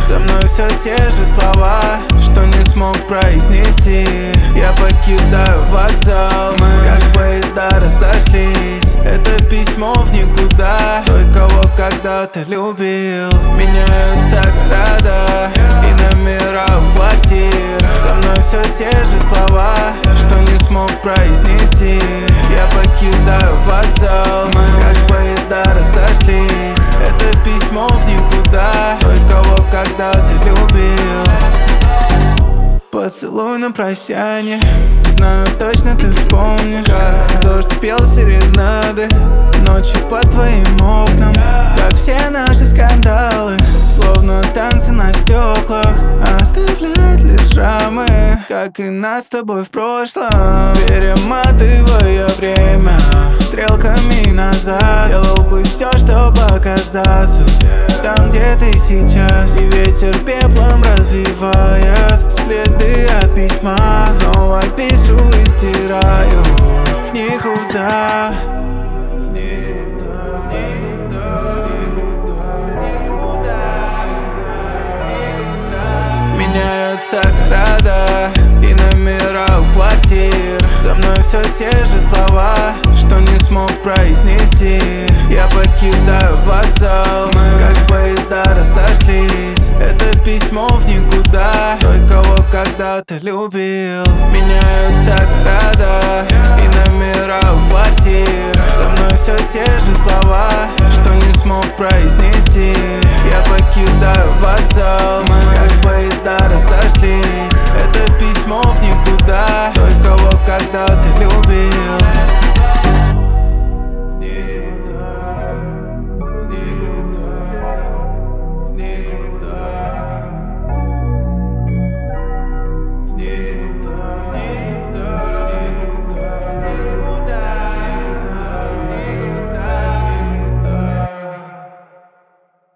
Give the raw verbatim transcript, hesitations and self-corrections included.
Со мной все те же слова, что не смог произнести. Я покидаю вокзал, мы как поезда разошлись. Это письмо в никуда, той, кого когда-то любил. Меняются города и номера квартир. Со мной все те же слова, что не смог произнести. Я покидаю вокзал, мы как поезда разошлись. Это письмо в никуда, той, кого когда-то любил. Поцелуй на прощание, знаю точно ты вспомнишь, как дождь пел серенады ночью по твоим окнам. Как все наши скандалы, словно танцы на стеклах, оставляют лишь шрамы, как и нас с тобой в прошлом. Перематывая время стрелками назад, делал бы все, чтобы оказаться там, где ты сейчас. И ветер пеплом развивает следы от письма. Снова пишу и стираю в никуда. В никуда, в никуда, в никуда, в никуда, в никуда. Меняются города и номера у квартир. Со мной все те же слова, что не смог произнести. Я покидаю вокзал, мы как поезда разошлись. Это письмо в никуда, той, кого когда-то любил. Меняются города и номера у квартир. Со мной все те же слова, что не смог произнести. Я покидаю вокзал.